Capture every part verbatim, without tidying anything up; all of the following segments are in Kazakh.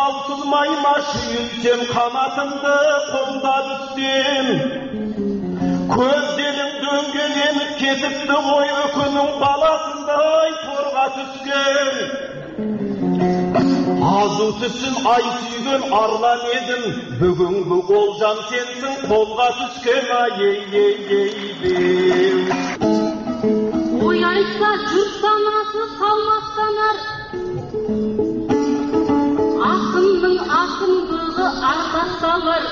таусылмай ма сүйінсем қанатымды қолдап үстем. Көздерің дөңгеленіп кетіпті ғой үкінің баласындай торға түскен. Азу түсін ай сүйген арлан едім, бүгінгі олжам сенсің қолға түскен ай-ей-ей-ей. Ой айтса жұрт санасы салмақтанар, ақынның ақындығы ардақталар.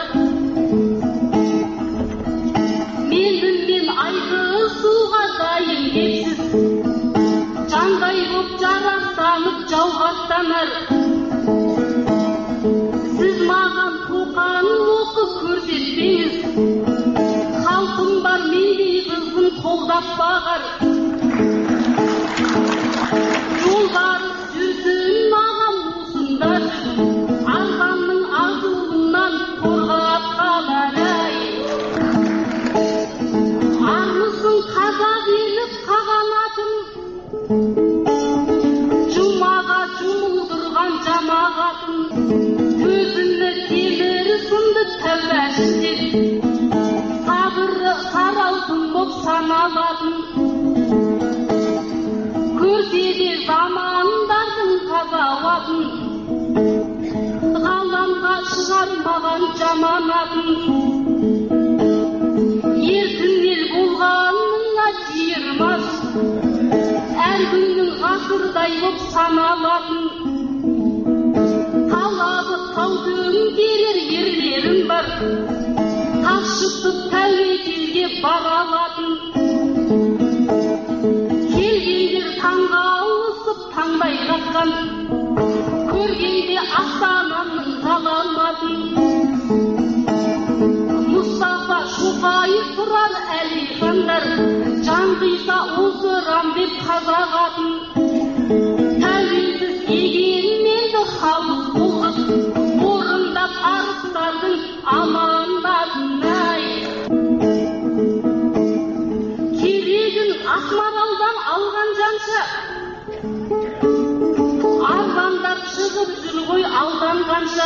Менімен айды суға дайын кепсіз, жандай боп жарақтанып жауғаттанар. Сіз маған тоқан оқып көрсетпеңіз, халқым бар мендей қызын қолдап бағар. Жолдарыз жүрсін маған осында, арқамның азуынан қорғап қалар ай. Армысың қазақ елі қағанатын, жұмаға жұмылдырған жамағатын, төзімі темір сынды тәубәшіндеп, сабыры сары алтын боп саналатын. Көрсе де замандардың қазауатын, ғаламға шығармаған жаманатын. Еркін ел болғаныңа жиырмас, әр күннің ғасырдай боп саналатын. Талабы тау дөңгелер ерлерім бар, тас жұтып тәуекелге бара алатын. Келгендер таңға ауысып таңдай қаққан, көргенде астананың қаламатын. Мұстафа Шоқайып тұрар әлихандар, жан қиса оздырам деп қазақ атын. Тәуелсіз егеменді халық болғыз, орындап арыстардың амандатын ай. Керегін Ақмаралдан алған жанша, арзандап шығып жүр ғой алданғанша.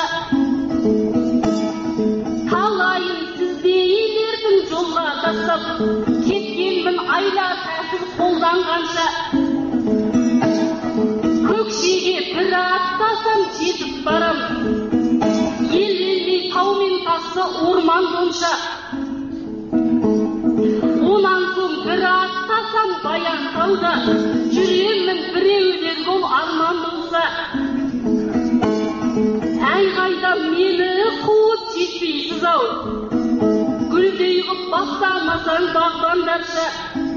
Талайын сіздейлердің жолға тастап, кеткенмін айла тәсіл қолданғанша. Көкшеге бір аттасам жетіп барам, елленбей тау мен тасты орман донша. Онан соң бір аттасам Баянтауда, жүремін біреулер бол арман болса. Әй қайда мені қуып жетпейсіз-ау, гүлдей ғып бастамасаң бағбандарша.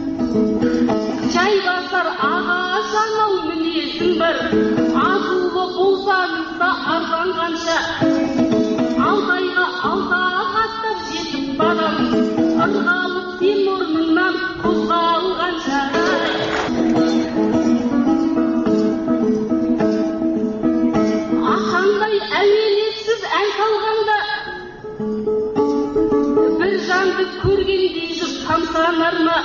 Жайбасар ағаш анау мінезің бар, азулы болсаңыз да арзанғанша. Алтайға алтақ аттап жетіп барам, ырғалып сен орныңнан қозғалғанша. Ақандай әуелетсіз ән салғанда, бір жанды көргендей жұрт тамсанар ма?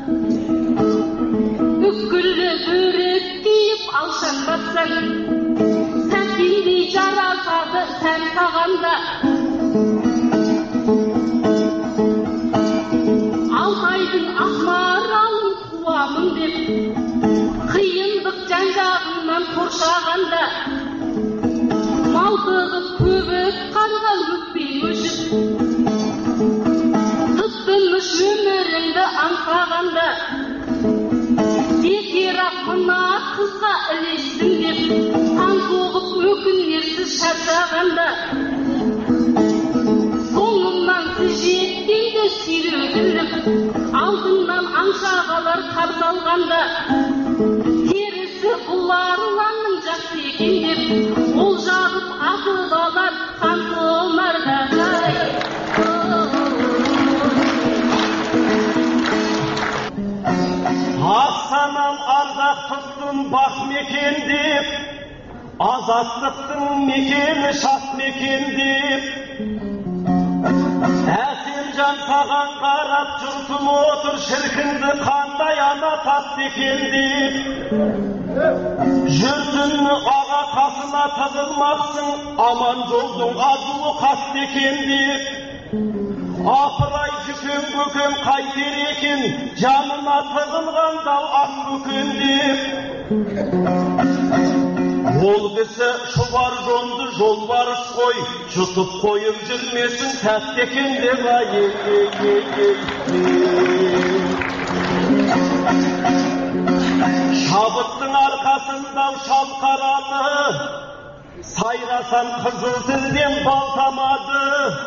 Үккілі бөрік киіп алшан батсаң, сәттендей жарасады сән сағанда. Алтайдың Ақмаралын қуамын деп, қиындық жан-жағыңнан қоршағанда. Малтығып көбік қарға өкпей өшіп, тып-тыныш өміріңді аңсағанда. Бекер-ақ мына қызға ілештім деп, сан соғып өкінерсіз шаршағанда. Соңымнан сіз жеткенде сүйретіліп, алдыңнан аңшағалар қарсы алғанда. Терісі бұларланның жақсы екен деп, ол жағып атып алар сан томарда. Астанам ардақтықтың бақ мекен деп, азаттықтың мекені шат мекен деп. Әсем жан саған қарап жұртым отыр, шіркінді қандай ана тап екен деп. Жүрсін аға бала қасына тығылмақсың, аман жолдың азуы қатты екен деп. Апырай жүкем көкем қайтер екен, жанына тығылған дау ақ көкен деп. Ол кісі шұбар жонды жолбарыс қой, жұтып қойып жүрмесін тәтті екен деп. Шабыттың арқасында шалқараны, сайрасан қызыл тілден балтамады.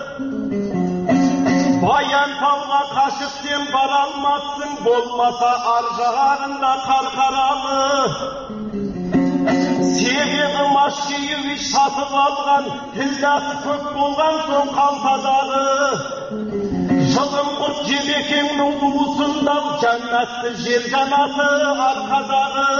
Баян тауға қашыптен бара алмассың, болмаса ар жағағында қарқаралы. Себебі Машкевич сатып алған, тілдасы көп болған соң қалтадағы. Жылым құрт жебекеңнің уысындау, жаннатты жер жанаты арқадағы.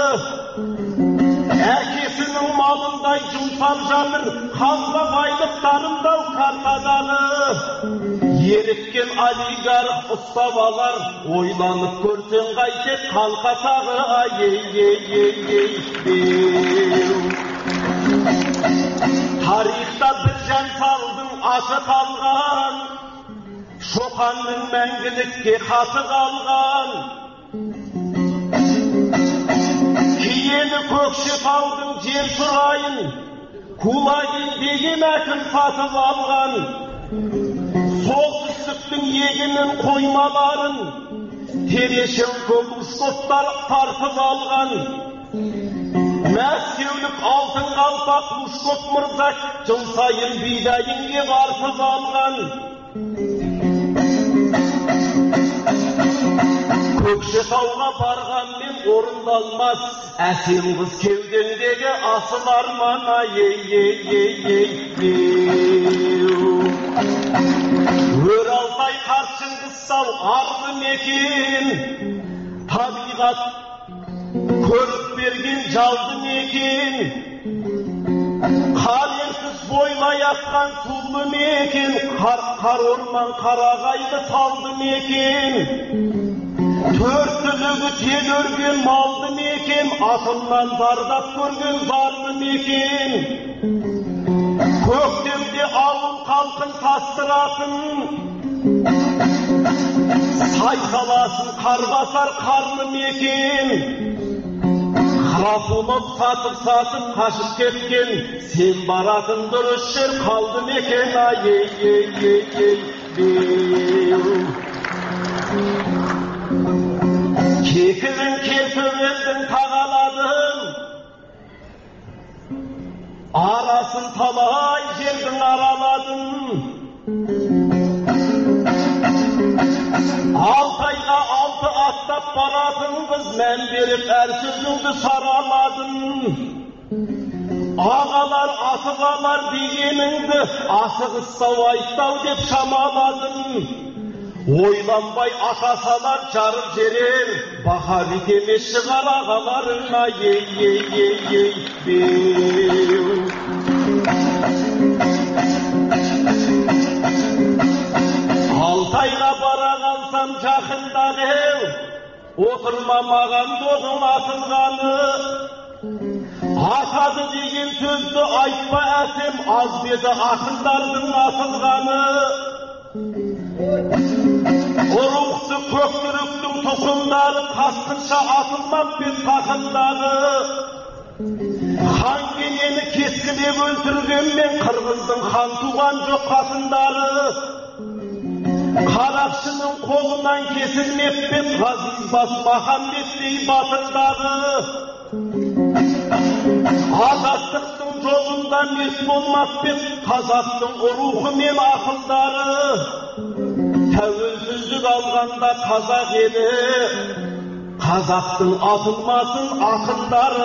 Әкесінің малындай жұмсап жатыр, қазба байлықтарындау картадағы. Еріккен олигарх ұстап алар, ойланып көрсең қайтет қалқатағы. Тарихта бір жан салдың аты қалған, Шоқанның мәңгілікке хаты қалған. Киелі Көкшетаудың жер сұрайын, Кулагин деген әкім сатып алған. Солтүстіктің егінін қоймаларын Терешенко Лужковтар тартып алған. Мәскеулік алтын қалпақ Лужков мырза жыл сайын бидайынге барып алған. Көкшетауға барғанмен орындалмас әсем қыз кеудеңдегі асыл арман. Өр Алтай қаршың қыстау арды мекен, табиғат көріп берген жалды мекен. Қалерсіз бойлай атқан сулы мекен, қар орман қарағайды салды мекен. Төрт түлігі тел өрген малды мекен, атымнан зардап көрген зарды мекен. Көктемде ауыл қалқын тастыратын, сайқаласын қар басар қарлы мекен. Қапылып сатып-сатып қашып кеткен, сен баратын дұрыс жер қалды мекен. Кекілін келтірелдің тағаладым, арасын талай жердің араладым. Алтайға алты аттап баратын қыз, мән беріп әр сөзіңді сараладым. Ағалар асық алар дегеніңді, асығыстау айттау деп шамаладым. Ойланбай атасалар жарып жерер, бақа бітемес шығар ағаларыңа. Алтайға бара қалсам жақындағы, отырма маған доғым атылғаны. Атады деген сөзді айтпа әсем, аз беді ақындардың атылғаны. Ұрықты көктүріктің тұқымдары қасқынша атылмақ бет қақындағы. Хан кенені кескілеп өлтіргенмен қырғыздың хан туған жоқ қатындары. Қарақшының қолынан кесілмеп бет Ғазизбас Махамбеттей батырдағы. Азаттықтың жолында мес болмас бет қазақтың рухы мен ақылдары. Тәуелсіздік алғанда қазақ елі, қазақтың атылмасын ақындары.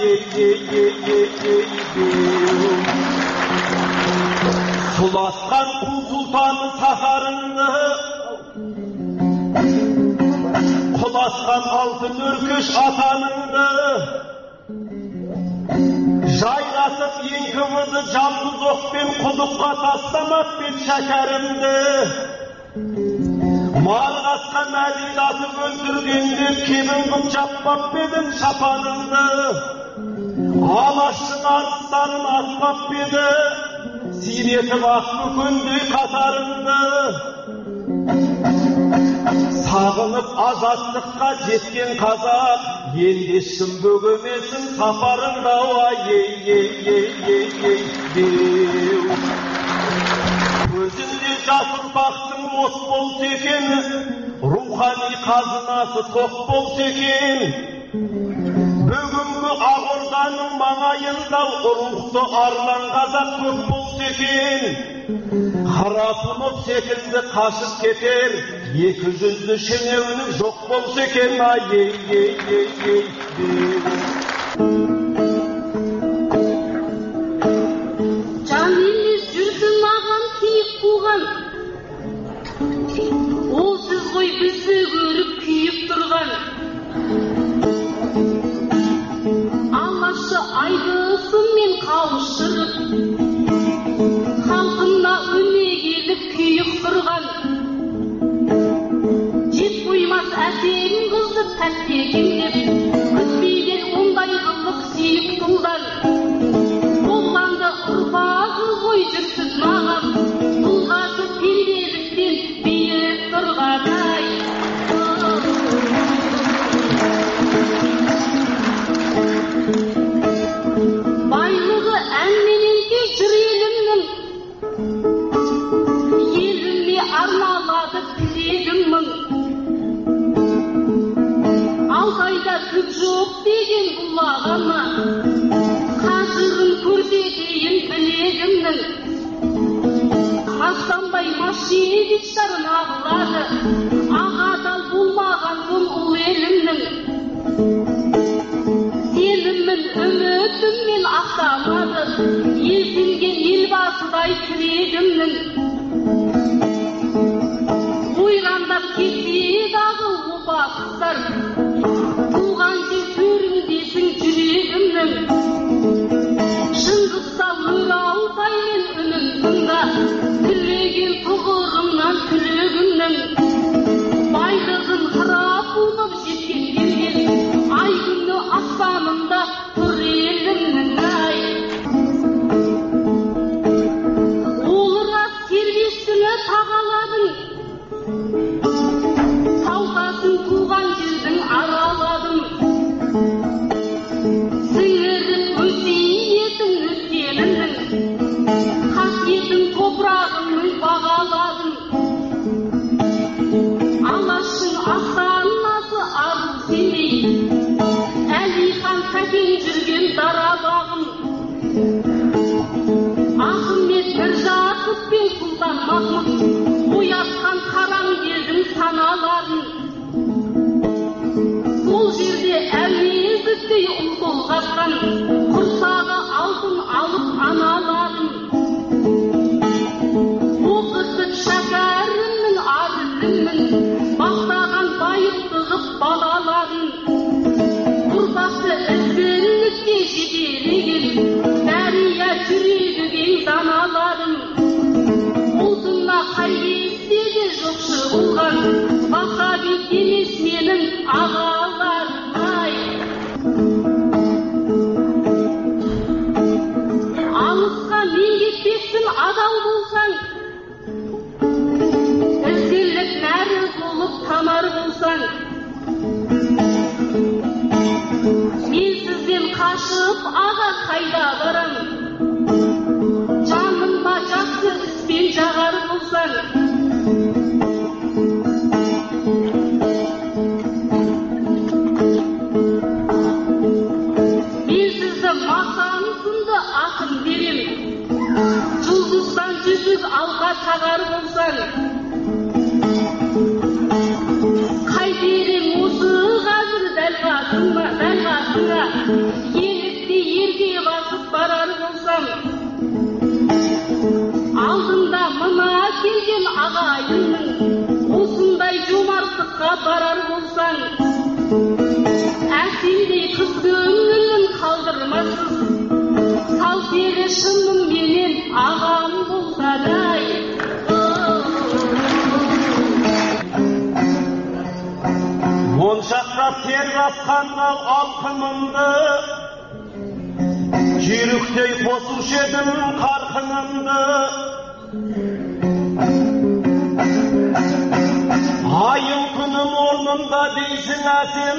Сұлатқан қу сұлтаны сахарыңды, құлатқан алтын өркеш атаныңды. Жайрасып еңкімізді жалғыз оқпен құдыққа тастамақ бет шәкәрімді. Мал қасқан әлилатып өлтіргенде кебін қып жаппап бедім шапаныңды. Алаштың арыстарын атпап беді, сиретіп ақ бүкіндей қатарыңды. Сағынып азаттыққа жеткен қазақ, ендешім бөгемесін сапарыңда, ай, ей, ей, ей, ей, ей, деу. Көзінде жас ұрпақтың от болса екен, рухани қазынасы тоқ болса екен. Бүгінгі Ақорданың маңайында рухты арлан қазақ көп болса екен. Қарапұлық секілді қашып кетер, екі жүзді шенеунік жоқ болса екен, ай, ей, ей, ей, ей, ей. Жан емес жүрсің маған киіп қуған, ол сіз ғой бізді көріп күйіп тұрған. Алашы айдысымен қауыштырып, халқына өнегелік күйік тұрған. Жет қоймас әсем қызды тәтті екендеп, күтпейден ондай қылық сүйіп тұлдан. Болғанды ұрпағы ғой жүрсіз маған, тұлғасы пенделіктен биік тұрғандай. Байлығы әнмененге жүр елімнің, еліме арналады тілегім мың. Алтайда түк жоқ деген бұлағама, қазірін көрсетейін білегімнің. Астанбай Машевичтарын ағылады, ағадал болмаған бұл ұл елімнің. Сенімін үмітіммен ақталады, елсінген елбасыдай тірегімнің. Ойрандап кетпедағы опасыздар, туған жер төріндесің жүрегімнің. Шыңғыста өр Алтаймен үнін тыңда, түлеген тұғырымнан түлегімнің. Байлығын қырап ұнып жеткен келген, ай күні аспанында тұр елімнің, ай. Ол рас сербестіні тағаладың, сауғасын туған жердің араладың. Сіңіріп өсиетін өткеніңнің, қасиетін топырағыңның бағаладың. Алаштың астанасы ару семей, Әлихан Сәкен жүрген дара бағым. Ахмет Міржақып пен Сұлтан Махмұт оятқан қараң елдің саналарын. Сол жерде әуезовтей ұл толғатқан, құрсағы алтын алып аналарын. Оқытып шәкәрімнің арызымын, мақтаған байыптығып балаларын. Ұрпақты ізгілікке жетелеген, дәрия жүрегі кең даналарын. Ұлтыңда қай кезде де жоқшы болған, вахабит емес менің ағаларым, ай. Алысқа мен кетпеспін адал болсаң, ізгілік нәрі болып тамар болсаң. Мен сізден қашып аға қайда барам, жаныма жақсы іспен жағар болсаң. Мен сізді мақам сынды ақын берем, жұлдыздан жүзік алға тағар болсаң. Қайтерем осы қазір дәл қасыңа, дәл қасыңа, елікті ерге басып барар болсам. Алдында мына келген ағайынның, осындай жомарттыққа барар болсаң. Әсемдей қыз көңілін қалдырмасыз, сал тері шыным менен ағам болса дай. Моншақта тер басқан ал алқымымды, жүйріктей қосушы едім қарқынымды. Айым күнім орнында дейсің әсем,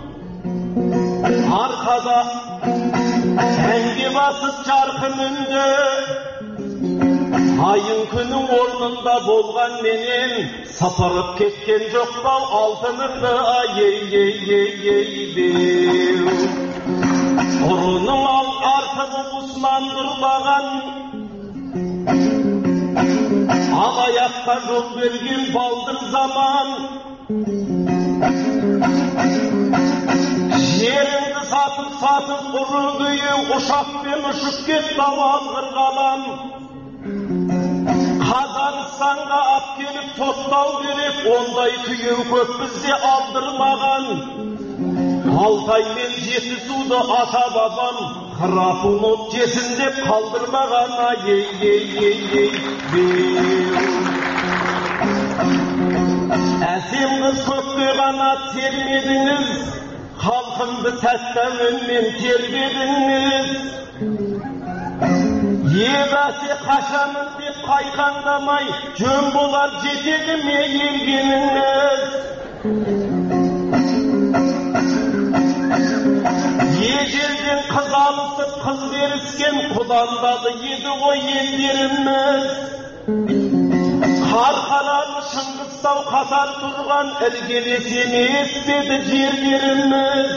арқада әнге басып жарқын үнді. Айым күнің орнында болған менен сапырып кеткен жоқтау алтынымды. Ей-ей-ей-ей-ей ұрының артығы ұсмандырбаған, ақ аяққа жол берген балдыр заман. Жеріңді сатып-сатып ұры күйі ұшақпен ұшып кетті алғыр қалам. Қазақстанға ап келіп тоқтау керек, ондай күйеу көп бізде алдырмаған. Алтай мен Жетісуды ата бабам қырапын от жесін деп қалдырмаған. Ей-ей-ей-ей әсем қыз көкке қанат сермедіңіз, халқымды тәтті үнмен тербедіңіз. Ебәсе қашамын деп қайқаңдамай, жөн болар жетегіме ергеніңіз. Ежелден қыз алысып қыз беріскен құдандады еді ғой елдеріміз. Қарқаралы Шыңғыстау қатар тұрған іргелесе еспеді жерлеріміз.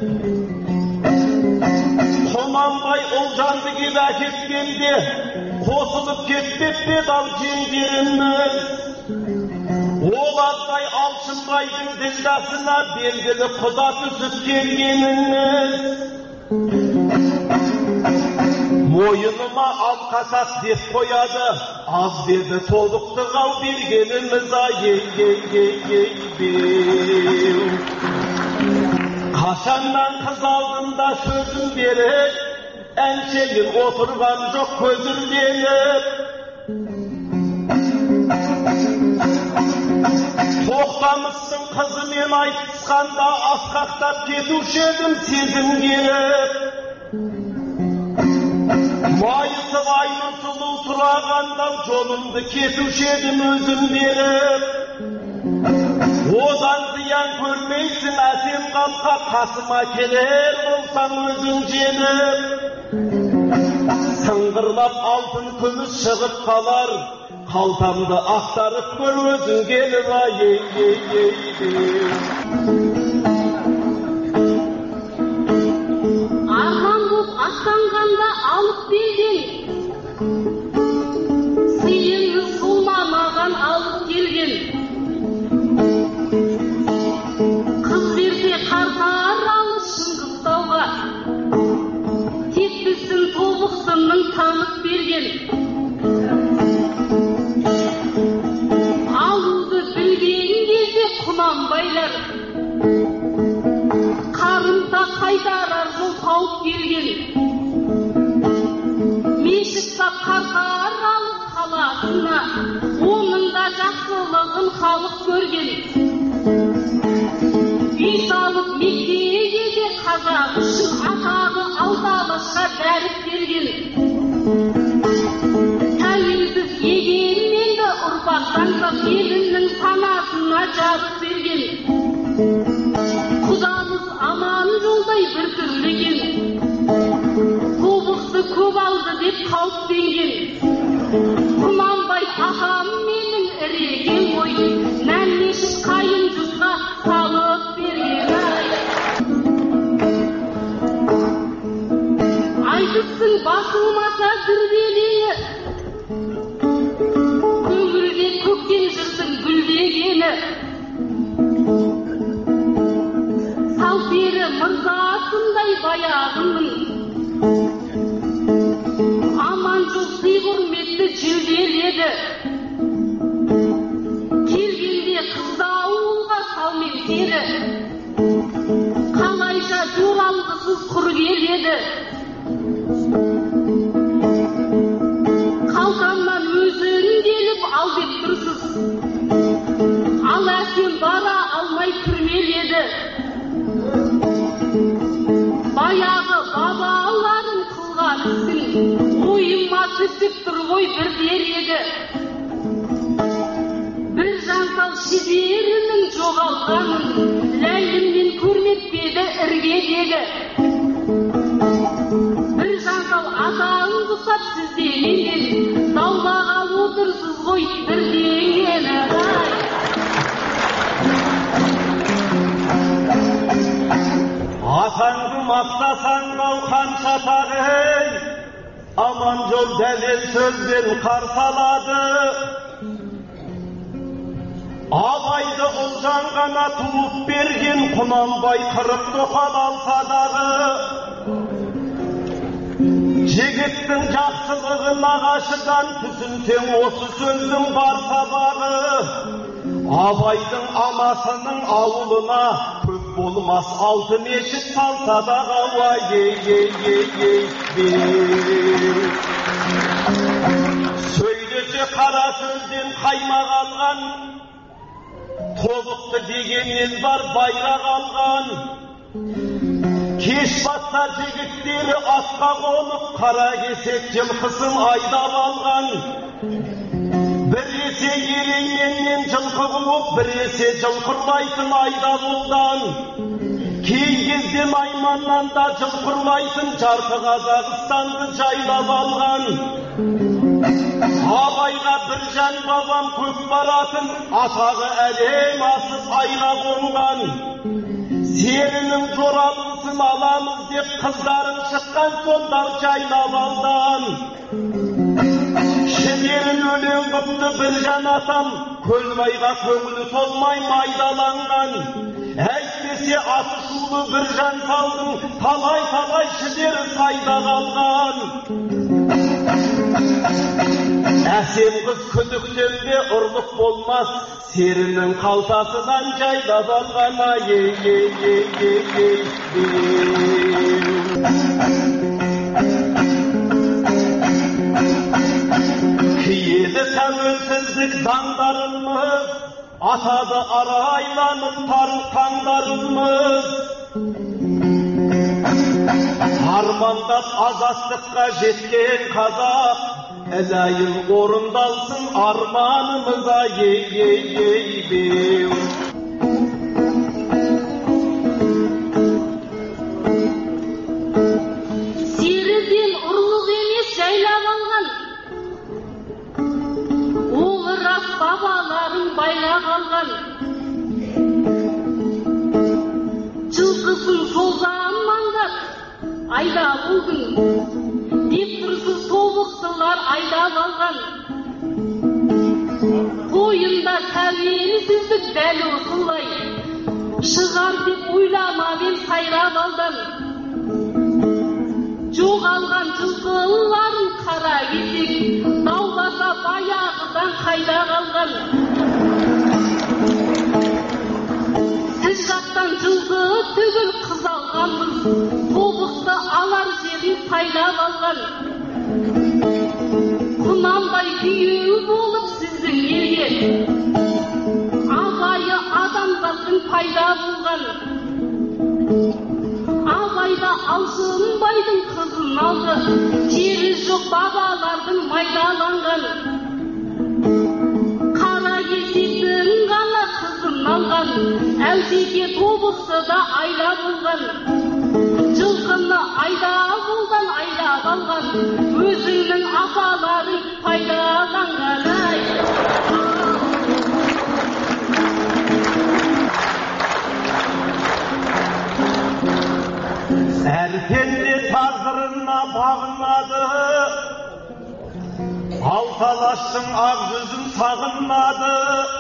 Құнанбай Ұлжанды кеп әкеткенде қосылып кетпеп пе еді жеңдеріміз. Олардай Алшынбайдың ділдасына белгілі құда түсіп келгеніңіз. Мойыныма алқасақ деп қояды, аз деді толықты қау бергеніміз. Ей-ей-ей-ей қашаннан қыз алдында сөзін беріп, әншейін отырған жоқ көзірленіп. Тоқтамыстың қызымен айтысқанда асқақтап кетуші едім сезім керіп. Майысып айны сұлу тұрағандау жолымды кетуші едім өзім беріп. Одан зиян көрмейсің әсем қамқа, қасыма келер болсаң өзің женіп. Сыңғырлап алтын күміс шығып қалар, қалтамды ақтарып көр өзің келіп. Ей-ей-ей-ей арман боп аттанғанда алып берген, сыйыңды сұлма маған алып келген. Қыз берсе Қарқаралы Шыңғыстауға, тепкісін тобықтының танып берген. Алуды білген кезде Құнанбайлар қарымта қайтарар жол тауып келген. Мешіт сап Қарқаралы қаласына, оның да жақсылығын халық көрген. Үй салып меккеге де қазақ үшін атағы алты алашқа дәріп берген. Тәуелсіз егеменді ұрпақтан соң елінің санасына жазып берген. Құдамыз аман жолдай бір түрлеген, тобықты көп алды деп қауіптенген. Құнанбай ағам менің іреген ғой, Мәмешіт қайын жұртқа салып берген. Айтыпсың басылмаса дүрбелеңі, көңілде көктен жүрсің гүлдегені. Салтері мырзасындай баяғының, аман жол сый құрметті жүлделеді. Келгенде қызды ауылға салмен сері, қалайша жоралғысыз құр келеді. Қалтамнан өзің келіп ал деп тұрсыз, ал әсем бара алмай күрмеледі. Баяғы көздеп тұр ғой бір дерегі. Бір жантал шеберінің жоғалғанын ләйлімнен көрмеппеді іргедегі. Бір жантал атағын құсап сізденеген даулаға отырсыз ғой бір дегені. Атаңды мақтасаң науқан шатағы, аман жол дәлел сөзбен қарсы алады. Абайды ұлжан ғана туып берген Құнанбай қырық тоқал алса дағы. Жігіттің жақсылығы нағашыдан түсінсең осы сөздің бар сабағы. Абайдың анасының ауылына көп болмас алты мешіт салса дағы. Ай, ей, ей, ей, ей, ей. Сөйлесе қара сөзден қаймақ алған, тобықты деген ел бар байрақ алған. Кеш батса жігіттері атқа қонып, қара кесек жылқысын айдап алған. Біресе ерейменнен жылқы қуып, біресе жылқырлайтын айдап олдан. Кей кезде Найманнан да жылқырлайтын жарты Қазақстанды жайлап алған. Абайға бір жан бабам көп баратын, атағы әлем асып айға қонған. Серінің жоралысын аламыз деп қыздарын шыққан сондар жайлап алдан. Шеберін өлең қыпты бір жан атам, Көлбайға көңілі толмай майдаланған. Әйтпесе аты шулы бір жан салдың, талай-талай шідері сайда қалған. Әсем қыз күдіктенде ұрлық болмас, серінің қалтасынан жайлап алған. Ай, ей, ей, ей, ей, ей, киелі тәуелсіздік заңдарымыз, атады арайланып таңдарымыз. Армандап азаттыққа жеткен қазақ, әлайын орындалсын арманымыз. Ай, ей, ей, ей, беу. Серіден ұрлық емес жайлап алған, ол рас бабаларын байлап алған. Жылқысын сол замандап айдап алдың, деп тұрсыз тобықтылар айдап алған. Бойында тәуелсіздік дәл осылай шығар деп ойламамен сайрап алдан. Жоғалған жылқыларын қара кесек, дауласа баяғыдан қайда қалған. Сіз жақтан жылқы түгіл қыз алғанбыз, тобықты алар жерін сайлап алған. Құнанбай күйеу болып сіздің елге, абайы адамзаттың пайда болған. Абайда Алшынбайдың қызын алды, жері жоқ бабалардың майдаланған. Қара кесектің ғана қызын алған, әлсеке тобықтыда айда болған. Жылқыны айда болдан айдап алған, өзіңнің апаларың пайдаланған. Ай, әр пенде тағдырына бағынады, алталаштың ақ жүзін сағынады.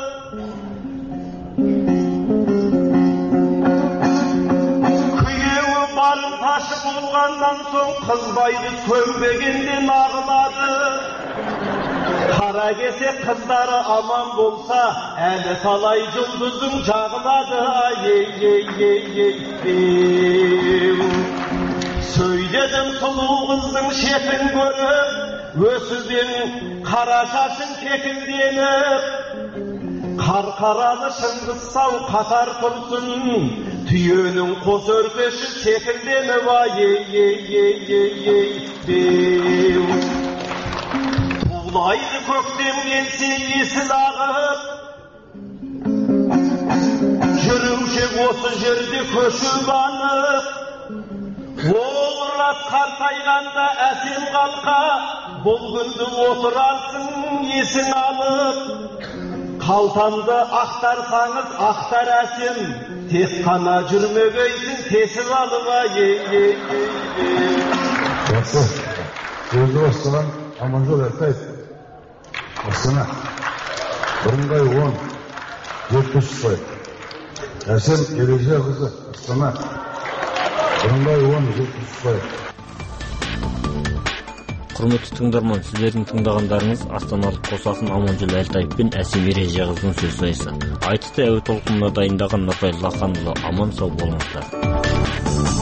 Күйеуі барымташы болғаннан соң қызбайды көнбегенде нағылады. Қара кесек қыздары аман болса, әлі талай жұлдыздың жағылады. Ай, ей, ей, ей, ей, ей. Сөйледім сұлу қыздың шетін көріп, өсілден қара шашын кекілденіп. Қарқаралы шыңғыс сау қатар тұрсын, түйенің қос өркеші секілденіп. Ай, ей, ей, ей, ей, ей, ей. айды көктем келсе есіл ағып, жүрушек осы жерде көшіп анып, олырат қартайғанда әсем қалқа, бұл күнді отырарсың есің алып. Қалтамды ақтарсаңыз ақтар әсем, тек қана жүрмегейсің тесіп алып ай. Жақсы, сөзді бастаған Аманжол Әлтаев. Астана, бірыңғай он, жетпіс ұпай. Әсем Ережеқызы, Астана, бірыңғай он, жетпіс ұпай. Құрметті тыңдарман, сіздердің тыңдағандарыңыз астаналық қосасын Аманжол Әлтаев пен Әсем Ережеқызының сөз сайысы. Айтысты әуе толқынына дайындаған Нұртай Лақанұлы. Аман сау болыңыздар.